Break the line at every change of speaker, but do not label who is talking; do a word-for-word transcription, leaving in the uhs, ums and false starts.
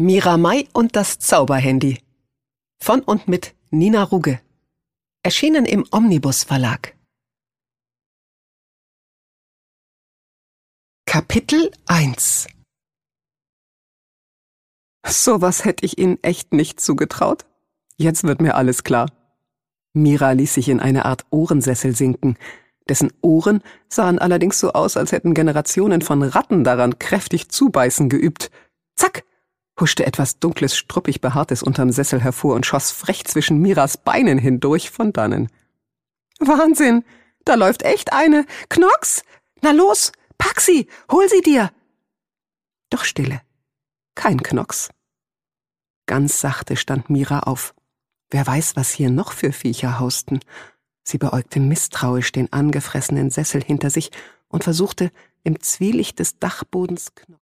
Mira May und das Zauberhandy. Von und mit Nina Ruge. Erschienen im Omnibus Verlag. Kapitel eins.
Sowas hätte ich Ihnen echt nicht zugetraut. Jetzt wird mir alles klar. Mira ließ sich in eine Art Ohrensessel sinken. Dessen Ohren sahen allerdings so aus, als hätten Generationen von Ratten daran kräftig zubeißen geübt. Zack! Huschte etwas Dunkles, struppig Behaartes unterm Sessel hervor und schoss frech zwischen Miras Beinen hindurch von dannen. »Wahnsinn! Da läuft echt eine! Knox! Na los, pack sie! Hol sie dir!« Doch Stille. Kein Knox. Ganz sachte stand Mira auf. Wer weiß, was hier noch für Viecher hausten. Sie beäugte misstrauisch den angefressenen Sessel hinter sich und versuchte, im Zwielicht des Dachbodens Knox